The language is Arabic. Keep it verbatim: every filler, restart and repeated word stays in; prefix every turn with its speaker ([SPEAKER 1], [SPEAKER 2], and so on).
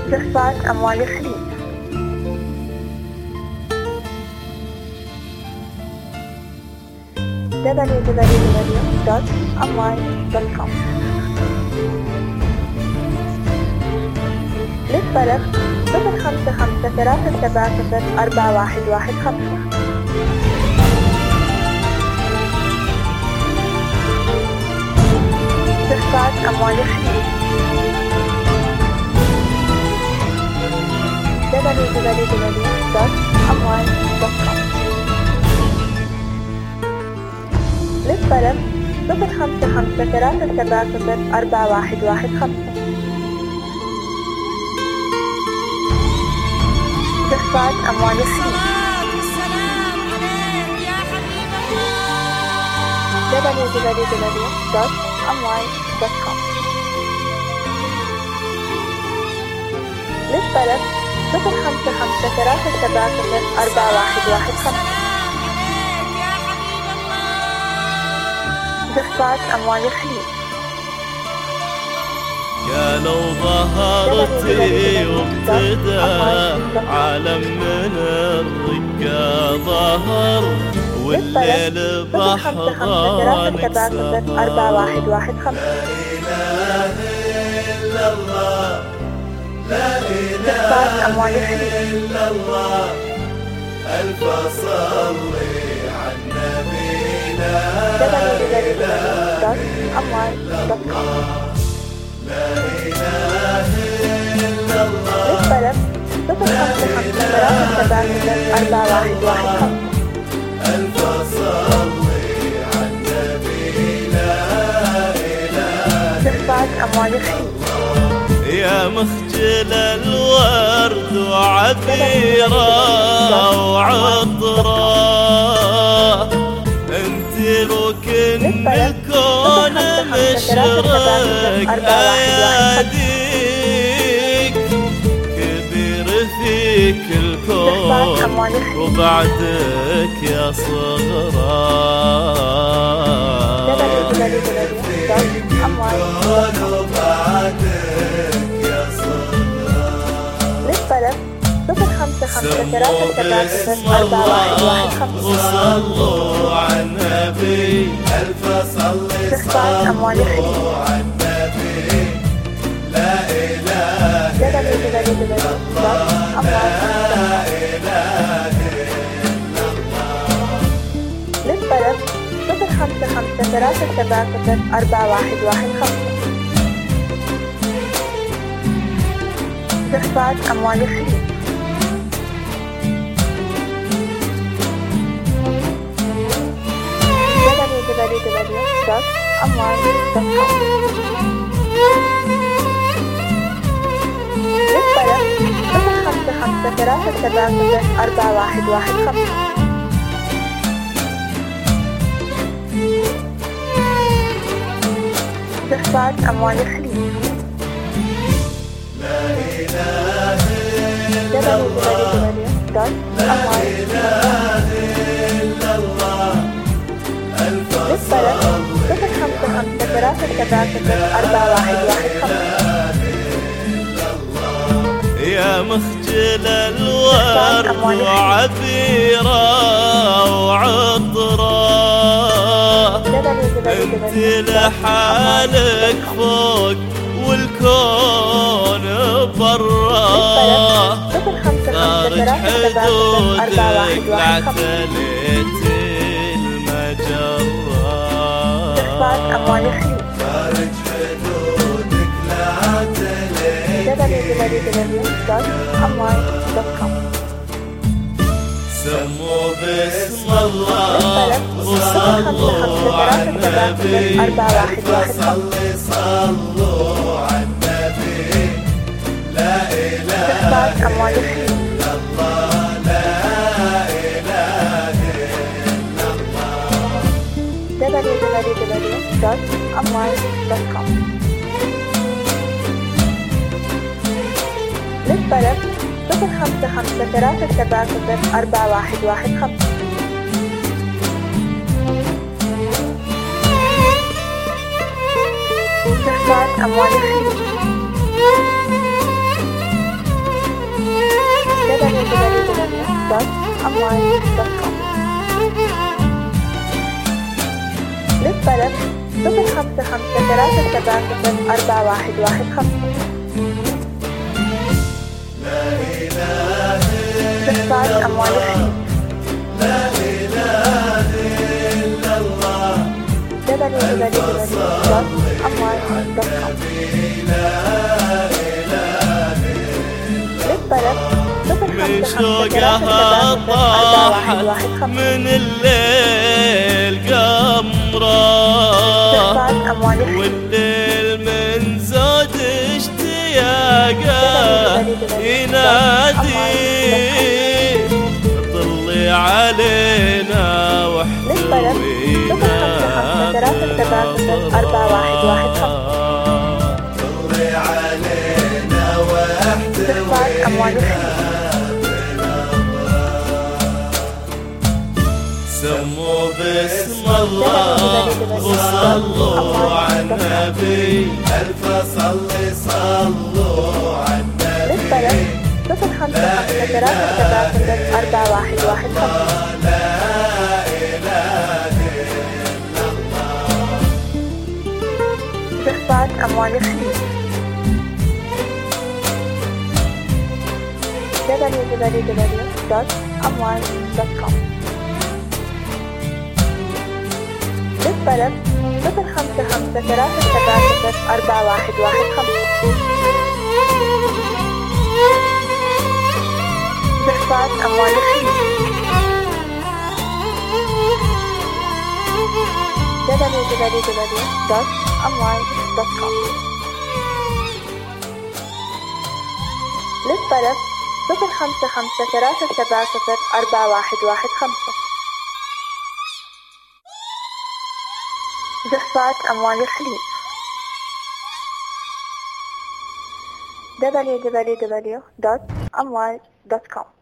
[SPEAKER 1] استخفاف أموال الخليج. دبليو دبليو دبليو دوت أموال دوت كوم. للطلب صفر خمسة خمسة ثلاثة سبعة صفر أربعة واحد واحد خمسة. استخفاف أموال الخليج. دبليو دبليو دبليو دوت أموال دوت كوم. للطلب صفر خمسة خمسة ثلاثة سبعة صفر أربعة واحد واحد خمسة. استخفاف أموال الخليج. دبليو دبليو دبليو دوت أموال دوت كوم. للطلب صفر خمسة خمسة ثلاثة سبعة صفر أربعة واحد واحد خمسة. استخفاف أموال الخليج.
[SPEAKER 2] يا لو ظهرتي وابتدى عالم من الرقة ظهر والليل بحضانك سهر.
[SPEAKER 1] أربعة واحد واحد خمسة.
[SPEAKER 2] لا إله إلا الله لا إله إلا الله ألف صلي على النبي لا إله إلا الله لا إله إلا الله.
[SPEAKER 1] للطلب صفر خمسة خمسة ثلاثة سبعة صفر أربعة واحد واحد خمسة.
[SPEAKER 2] ألف صلي على النبي لا إله.
[SPEAKER 1] استخفاف أموال الخليج.
[SPEAKER 2] يا مخجل الورد وعبيرة وعطرة انت ركن الكون مشرق اياديك كبير فيك الكون وبعدك يا صغرى
[SPEAKER 1] للطلب صفر خمسة خمسة ثلاثة سبعة صفر أربعة واحد واحد خمسة.
[SPEAKER 2] وصلوا على النبي ألف صلي صلوا على النبي لا إله إلا الله لا إله إلا الله.
[SPEAKER 1] للطلب صفر خمسة خمسة ثلاثة سبعة صفر أربعة واحد واحد خمسة. استخفاف أموال الخليج. دبليو دبليو دبليو دوت أموال دوت كوم. للطلب صفر خمسة خمسة ثلاثة سبعة صفر أربعة واحد واحد خمسة. استخفاف أموال الخليج.
[SPEAKER 2] لا إله إلا
[SPEAKER 1] دبليو دبليو دبليو دوت أموال
[SPEAKER 2] إلا الله ألف
[SPEAKER 1] للطلب صفر خمسة خمسة ثلاثة سبعة صفر أربعة واحد واحد خمسة.
[SPEAKER 2] يا مخجل الورد وعبيرة وعطرة انت لحالك فوق والكون برا خارج حدودك لاعتليت المجرة خارج حدودك لاعتليت
[SPEAKER 1] دبليو دبليو دبليو دوت أموال دوت كوم.
[SPEAKER 2] سموا باسم الله وصلوا على النبي صلي صلوا على النبي لا إله إلا الله لا إله إلا الله.
[SPEAKER 1] دبليو دبليو دبليو دوت أموال دوت كوم. للطلب صفر خمسة خمسة ثلاثة سبعة صفر أربعة واحد واحد خمسة. استخفاف أموال الخليج. دبليو دبليو دبليو دوت أموال دوت كوم. للطلب صفر خمسة خمسة ثلاثة سبعة صفر أربعة واحد واحد خمسة. استخراج أموال الخليج.
[SPEAKER 2] لا إله إلا الله
[SPEAKER 1] دبليو دبليو دبليو دوت أموال دوت كوم. للطلب صفر خمسة خمسة ثلاثة سبعة صفر أربعة واحد واحد خمسة.
[SPEAKER 2] من الليل قمرة
[SPEAKER 1] استخراج أموال الخليج.
[SPEAKER 2] والليل من زود اشتياقه ينادي طلي علينا واحتوينا
[SPEAKER 1] أربعة واحد واحد خمسة.
[SPEAKER 2] طلي علينا واحتوينا
[SPEAKER 1] أموال الخليج.
[SPEAKER 2] سموا باسم الله وصلوا على النبي ألف صلي صلوا على النبي.
[SPEAKER 1] صفر خمسة خمسة ثلاثة سبعة صفر أربعة واحد واحد خمسة.
[SPEAKER 2] لا إله إلا الله.
[SPEAKER 1] استخراج أموال الخليج. دبليو دبليو دبليو دوت أموال دوت كوم. للطلب صفر خمسة خمسة ثلاثة سبعة صفر أربعة واحد واحد خمسة. استخراج أموال الخليج. دبليو دبليو دبليو دوت أموال دوت كوم. للطلب صفر خمسة خمسة ثلاثة سبعة صفر أربعة واحد واحد خمسة. زحفات أموال الخليج. دبليو دبليو دبليو دوت أموال دوت كوم.